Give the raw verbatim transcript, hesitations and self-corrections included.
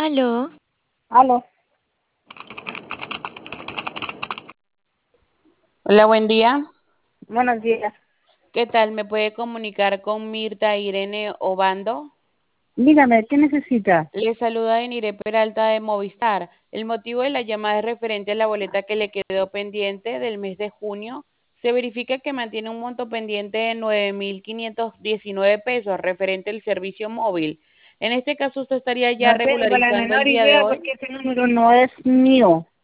Aló, Aló, Hola, buen día. buenos días. ¿Qué tal? ¿Me puede comunicar con Mirta Irene Obando? Dígame, ¿qué necesita? Le saluda Enire Peralta de Movistar. El motivo de la llamada es referente a la boleta que le quedó pendiente del mes de junio. Se verifica que mantiene un monto pendiente de nueve mil quinientos diecinueve pesos referente al servicio móvil. En este caso, usted estaría ya No tengo la regularizando el menor día de idea hoy. porque ese número no es mío.